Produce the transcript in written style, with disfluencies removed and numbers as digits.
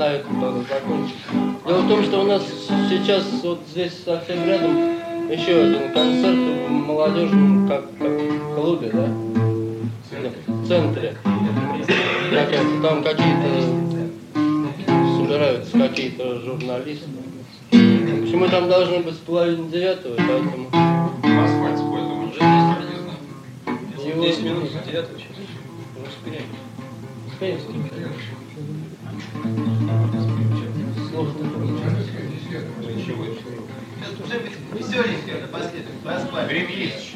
знают, когда закончится. Дело в том, что у нас сейчас вот здесь совсем рядом еще один концерт в молодежном как клубе, да? В центре. Там какие-то собираются какие-то журналисты. В общем, мы там должны быть с половины 9, поэтому... Асфальт сколько? Он уже не знаю. 10 минут за 9 сейчас. Успеем. Успеем. Сложно. Уже веселенько напоследок. Время есть.